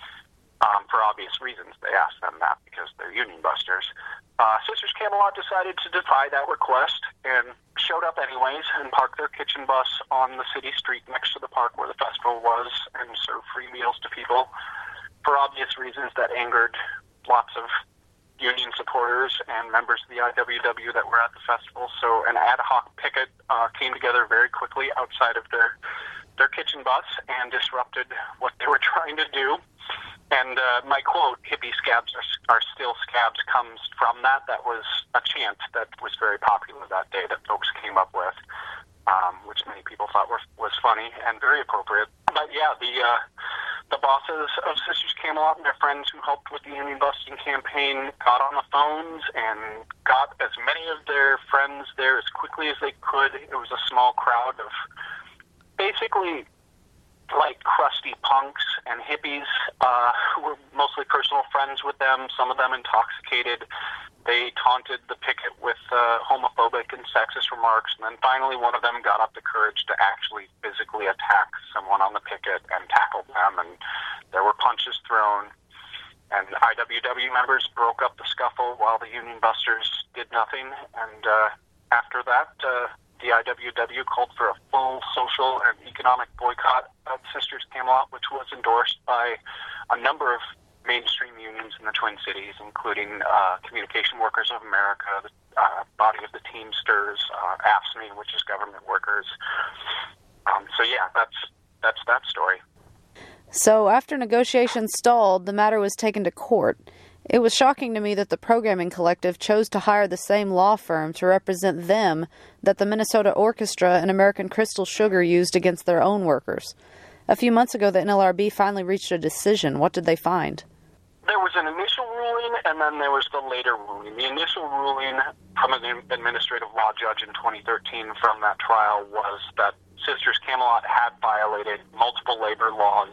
For obvious reasons, they asked them that because they're union busters. Sisters Camelot decided to defy that request and showed up anyways and parked their kitchen bus on the city street next to the park where the festival was and served free meals to people for obvious reasons that angered lots of union supporters and members of the IWW that were at the festival. So an ad hoc picket came together very quickly outside of their kitchen bus and disrupted what they were trying to do. And my quote, hippie scabs are still scabs, comes from that. That was a chant that was very popular that day that folks came up with, which many people thought was funny and very appropriate. But yeah, the bosses of Sisters Camelot and their friends who helped with the union busting campaign got on the phones and got as many of their friends there as quickly as they could. It was a small crowd of basically like crusty punks and hippies who were mostly personal friends with them, some of them intoxicated. they taunted the picket with homophobic and sexist remarks, and then finally one of them got up the courage to actually physically attack someone on the picket and tackle them, and there were punches thrown. And IWW members broke up the scuffle while the Union Busters did nothing. And after that, the IWW called for a full social and economic boycott of Sisters Camelot, which was endorsed by a number of mainstream unions in the Twin Cities, including Communication Workers of America, the body of the Teamsters, AFSCME, which is government workers. So yeah, that's that story. So after negotiations stalled, the matter was taken to court. It was shocking to me that the programming collective chose to hire the same law firm to represent them that the Minnesota Orchestra and American Crystal Sugar used against their own workers. A few months ago, the NLRB finally reached a decision. What did they find? There was an initial ruling, and then there was the later ruling. The initial ruling from an administrative law judge in 2013 from that trial was that Sisters Camelot had violated multiple labor laws,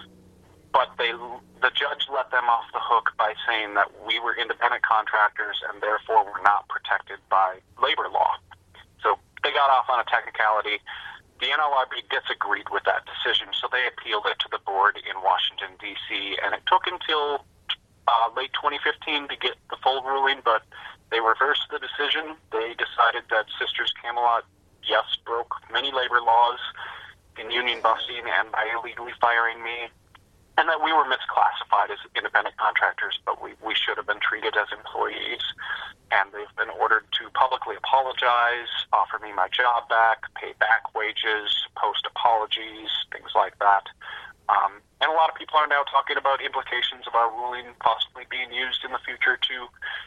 but the judge let them off the hook by saying that we were independent contractors and therefore were not protected by labor law. So they got off on a technicality. The NLRB disagreed with that decision, so they appealed it to the board in Washington, D.C., and it took until late 2015 to get the full ruling, but they reversed the decision. They decided that Sisters Camelot, yes, broke many labor laws in union busting and by illegally firing me, and that we were misclassified as independent contractors, but we should have been treated as employees. And they've been ordered to publicly apologize, offer me my job back, pay back wages, post apologies, things like that. And a lot of people are now talking about implications of our ruling possibly being used in the future to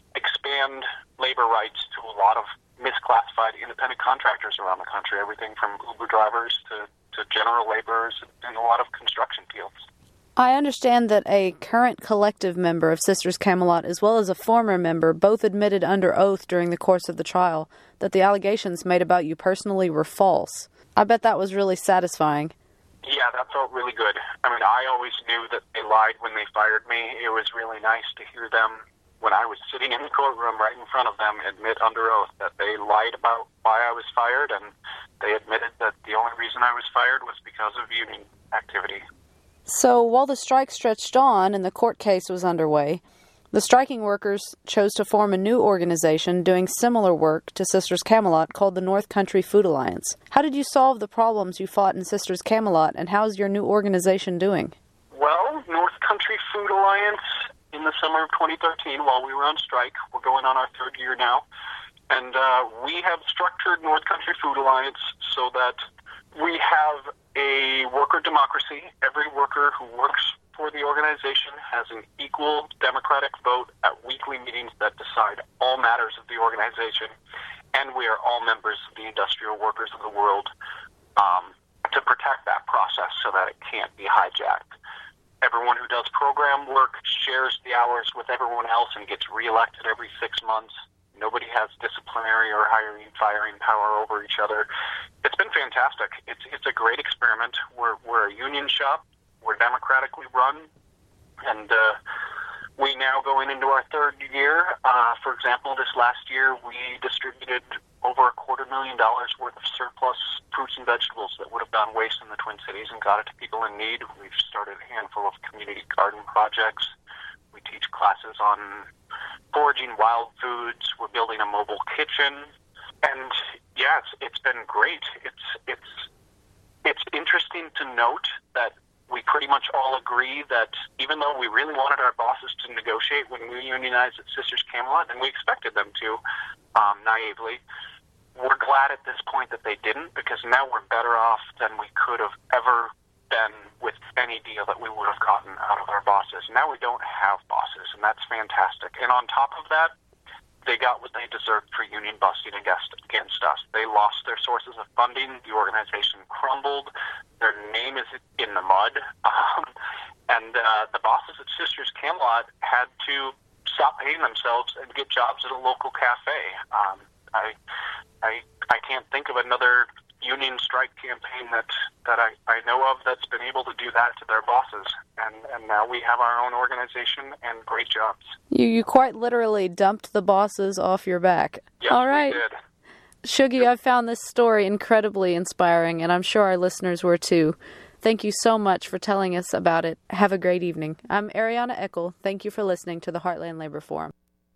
expand labor rights to a lot of misclassified independent contractors around the country, everything from Uber drivers to general laborers in a lot of construction fields. I understand that a current collective member of Sisters Camelot as well as a former member both admitted under oath during the course of the trial that the allegations made about you personally were false. I bet that was really satisfying. Yeah, that felt really good. I mean, I always knew that they lied when they fired me. It was really nice to hear them, when I was sitting in the courtroom right in front of them, admit under oath that they lied about why I was fired, and they admitted that the only reason I was fired was because of union activity. So while the strike stretched on and the court case was underway, the striking workers chose to form a new organization doing similar work to Sisters Camelot called the North Country Food Alliance. How did you solve the problems you fought in Sisters Camelot, and how's your new organization doing? Well, North Country Food Alliance, in the summer of 2013, while we were on strike, we're going on our third year now, and we have structured North Country Food Alliance so that we have a worker democracy. Every worker who works for the organization has an equal democratic vote at weekly meetings that decide all matters of the organization, and we are all members of the industrial workers of the world to protect that process so that it can't be hijacked. Everyone who does program work shares the hours with everyone else and gets reelected every 6 months. Nobody has disciplinary or hiring and firing power over each other. It's been fantastic. It's a great experiment. We're a union shop. We're democratically run, and we now going into our third year. For example, this last year we distributed over $250,000 worth of surplus fruits and vegetables that would have gone waste in the Twin Cities and got it to people in need. We've started a handful of community garden projects. We teach classes on foraging wild foods. We're building a mobile kitchen, and yeah, it's been great. It's interesting to note that we pretty much all agree that even though we really wanted our bosses to negotiate when we unionized at Sisters Camelot, and we expected them to, naively, we're glad at this point that they didn't, because now we're better off than we could have ever been with any deal that we would have gotten out of our bosses. Now we don't have bosses, and that's fantastic. And on top of that, they got what they deserved for union busting against us. They lost their sources of funding. The organization crumbled. Their name is in the mud. And the bosses at Sisters Camelot had to stop paying themselves and get jobs at a local cafe. I can't think of another union strike campaign that I know of that's been able to do that to their bosses. And now we have our own organization and great jobs. You quite literally dumped the bosses off your back. Yes, all right. we did. Shuggie, I found this story incredibly inspiring, and I'm sure our listeners were too. Thank you so much for telling us about it. Have a great evening. I'm Ariana Eckel. Thank you for listening to the Heartland Labor Forum.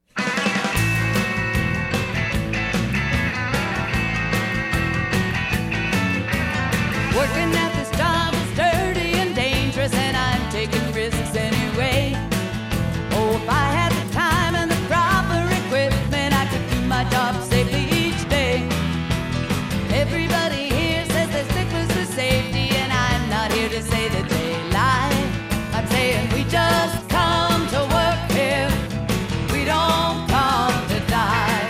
Working at this job is dirty and dangerous, and I'm taking risks anyway. Oh, if I had the time and the proper equipment, I could do my job safely each day. Everybody here says they're sticklers for safety, and I'm not here to say that they lie. I'm saying we just come to work here. We don't come to die.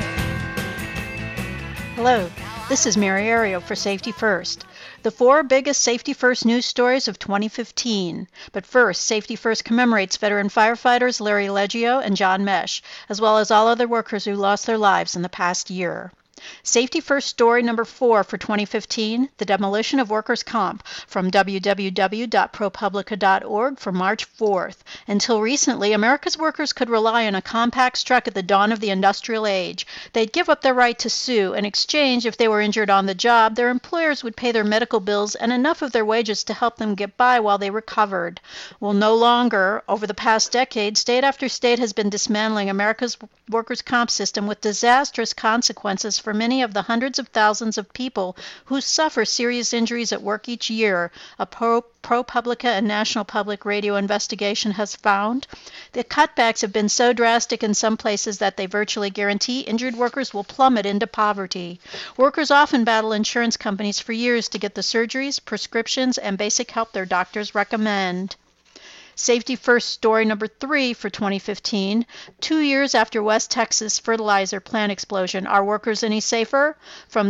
Hello, this is Mary Ario for Safety First. The 4 biggest Safety First news stories of 2015. But first, Safety First commemorates veteran firefighters Larry Leggio and John Mesh, as well as all other workers who lost their lives in the past year. Safety First story number 4 for 2015, the demolition of workers' comp, from www.propublica.org for March 4th. Until recently, America's workers could rely on a compact struck at the dawn of the industrial age. They'd give up their right to sue. In exchange, if they were injured on the job, their employers would pay their medical bills and enough of their wages to help them get by while they recovered. Well, no longer. Over the past decade, state after state has been dismantling America's workers' comp system with disastrous consequences for many of the hundreds of thousands of people who suffer serious injuries at work each year, a ProPublica and National Public Radio investigation has found. The cutbacks have been so drastic in some places that they virtually guarantee injured workers will plummet into poverty. Workers often battle insurance companies for years to get the surgeries, prescriptions, and basic help their doctors recommend. Safety First story number 3 for 2015. 2 years after West Texas fertilizer plant explosion, are workers any safer? From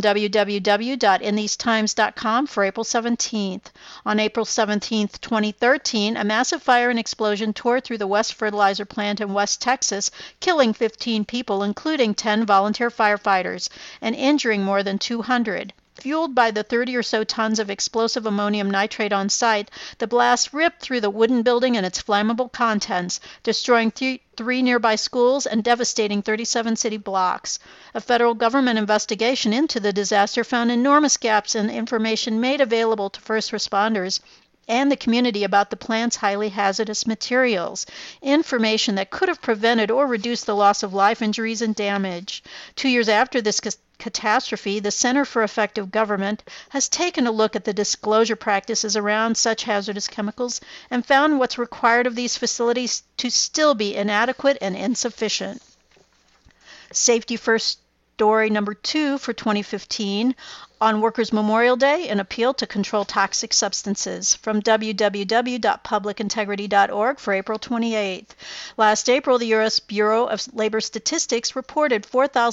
www.inthesetimes.com for April 17th. On April 17th, 2013, a massive fire and explosion tore through the West fertilizer plant in West Texas, killing 15 people, including 10 volunteer firefighters, and injuring more than 200. Fueled by the 30 or so tons of explosive ammonium nitrate on site, the blast ripped through the wooden building and its flammable contents, destroying 3 nearby schools and devastating 37 city blocks. A federal government investigation into the disaster found enormous gaps in information made available to first responders and the community about the plant's highly hazardous materials, information that could have prevented or reduced the loss of life, injuries, and damage. 2 years after this catastrophe, the Center for Effective Government has taken a look at the disclosure practices around such hazardous chemicals and found what's required of these facilities to still be inadequate and insufficient. Safety First story number 2 for 2015. On Workers' Memorial Day, an appeal to control toxic substances, from www.publicintegrity.org for April 28th. Last April, the U.S. Bureau of Labor Statistics reported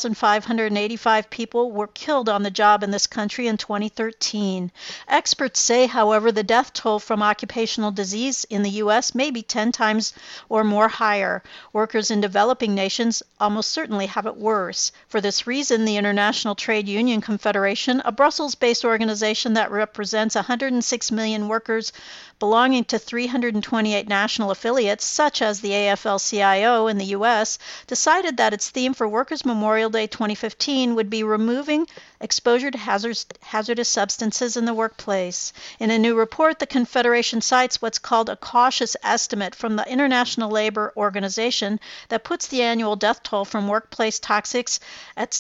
4,585 people were killed on the job in this country in 2013. Experts say, however, the death toll from occupational disease in the U.S. may be 10 times or more higher. Workers in developing nations almost certainly have it worse. For this reason, the International Trade Union Confederation, a Brussels-based organization that represents 106 million workers belonging to 328 national affiliates, such as the AFL-CIO in the U.S., decided that its theme for Workers' Memorial Day 2015 would be removing exposure to hazardous substances in the workplace. In a new report, the Confederation cites what's called a cautious estimate from the International Labor Organization that puts the annual death toll from workplace toxics at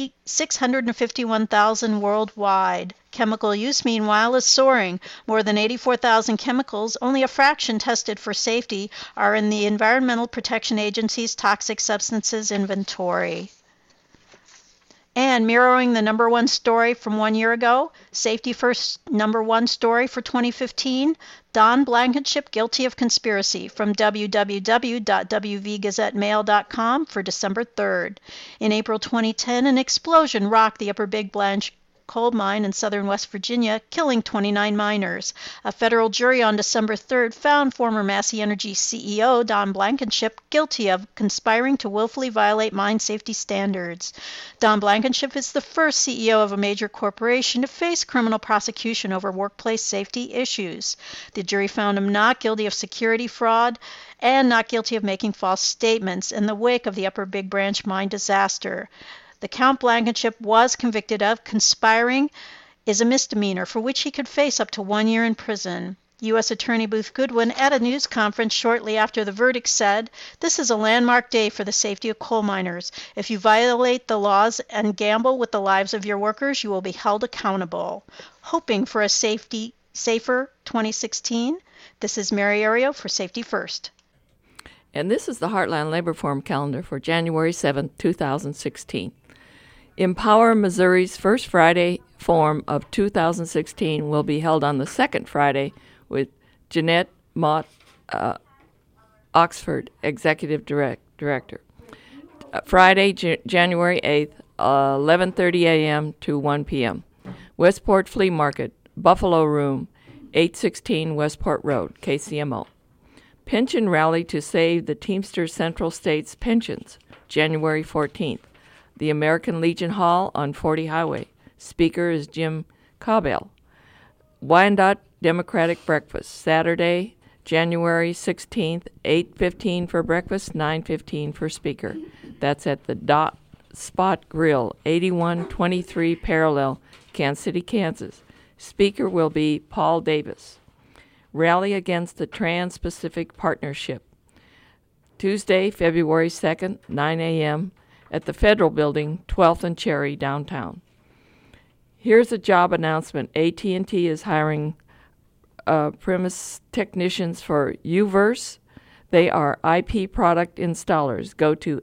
651,000 worldwide. Chemical use, meanwhile, is soaring. More than 84,000 chemicals, only a fraction tested for safety, are in the Environmental Protection Agency's toxic substances inventory. And mirroring the number 1 story from 1 year ago, Safety First number 1 story for 2015, Don Blankenship guilty of conspiracy, from www.wvgazettemail.com for December 3rd. In April 2010, an explosion rocked the Upper Big Blanche coal mine in southern West Virginia, killing 29 miners. A federal jury on December 3rd found former Massey Energy CEO Don Blankenship guilty of conspiring to willfully violate mine safety standards. Don Blankenship is the first CEO of a major corporation to face criminal prosecution over workplace safety issues. The jury found him not guilty of security fraud and not guilty of making false statements in the wake of the Upper Big Branch mine disaster. The count Blankenship was convicted of conspiring is a misdemeanor for which he could face up to 1 year in prison. U.S. Attorney Booth Goodwin at a news conference shortly after the verdict said, "This is a landmark day for the safety of coal miners. If you violate the laws and gamble with the lives of your workers, you will be held accountable." Hoping for a safer 2016, this is Mary Ario for Safety First. And this is the Heartland Labor Forum calendar for January 7, 2016. Empower Missouri's first Friday Forum of 2016 will be held on the second Friday with Jeanette Mott Oxford, Executive Director. Friday, January 8th, 11:30 a.m. to 1 p.m. Westport Flea Market, Buffalo Room, 816 Westport Road, KCMO. Pension Rally to Save the Teamsters Central States Pensions, January 14th. The American Legion Hall on 40 Highway. Speaker is Jim Cobell. Wyandotte Democratic Breakfast, Saturday, January 16th, 8:15 for breakfast, 9:15 for speaker. That's at the Dot Spot Grill, 8123 Parallel, Kansas City, Kansas. Speaker will be Paul Davis. Rally against the Trans-Pacific Partnership. Tuesday, February 2nd, 9 a.m. at the Federal Building, 12th and Cherry, downtown. Here's a job announcement. AT&T is hiring premise technicians for UVerse. They are IP product installers. Go to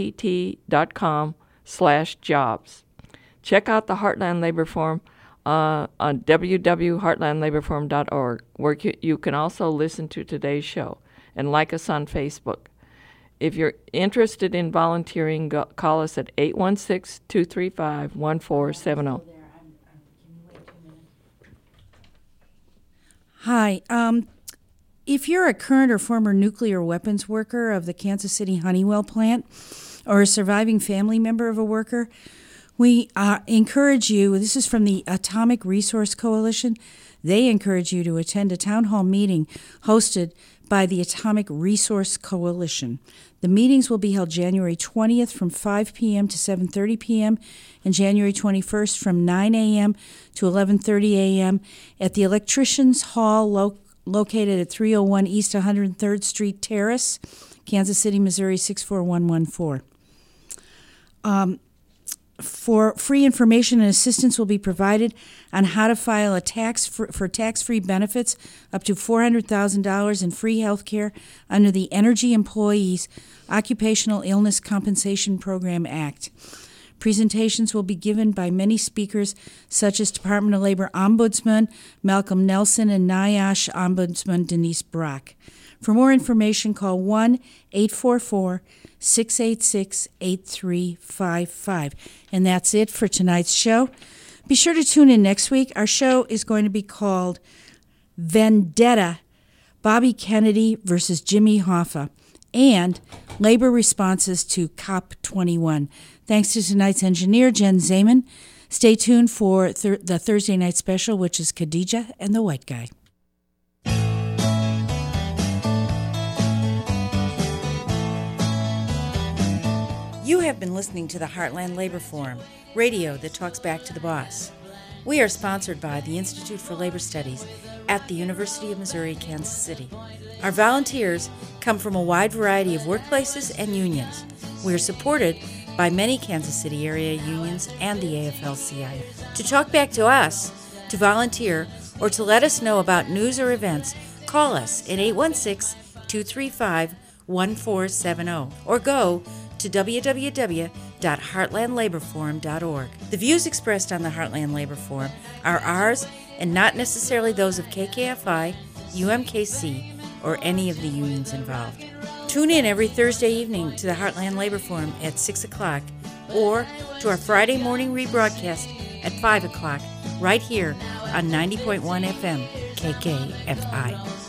att.com/jobs. Check out the Heartland Labor Forum on www.heartlandlaborforum.org, where you can also listen to today's show and like us on Facebook. If you're interested in volunteering, call us at 816-235-1470. Hi. If you're a current or former nuclear weapons worker of the Kansas City Honeywell plant or a surviving family member of a worker, we encourage you, this is from the Atomic Resource Coalition, they encourage you to attend a town hall meeting hosted by the Atomic Resource Coalition. The meetings will be held January 20th from 5 p.m. to 7:30 p.m. and January 21st from 9 a.m. to 11:30 a.m. at the Electricians Hall located at 301 East 103rd Street Terrace, Kansas City, Missouri 64114. For free information and assistance will be provided on how to file a for tax-free benefits up to $400,000 in free health care under the Energy Employees Occupational Illness Compensation Program Act. Presentations will be given by many speakers such as Department of Labor Ombudsman Malcolm Nelson and NIOSH Ombudsman Denise Brock. For more information, call 1-844-686-8355. And that's it for tonight's show. Be sure to tune in next week. Our show is going to be called Vendetta, Bobby Kennedy versus Jimmy Hoffa, and labor responses to COP21. Thanks to tonight's engineer, Jen Zeman. Stay tuned for the Thursday night special, which is Khadija and the White Guy. You have been listening to the Heartland Labor Forum, radio that talks back to the boss. We are sponsored by the Institute for Labor Studies at the University of Missouri, Kansas City. Our volunteers come from a wide variety of workplaces and unions. We are supported by many Kansas City area unions and the AFL-CIO. To talk back to us, to volunteer, or to let us know about news or events, call us at 816-235-1470 or go to www.heartlandlaborforum.org. The views expressed on the Heartland Labor Forum are ours and not necessarily those of KKFI, UMKC, or any of the unions involved. Tune in every Thursday evening to the Heartland Labor Forum at 6 o'clock or to our Friday morning rebroadcast at 5 o'clock right here on 90.1 FM KKFI.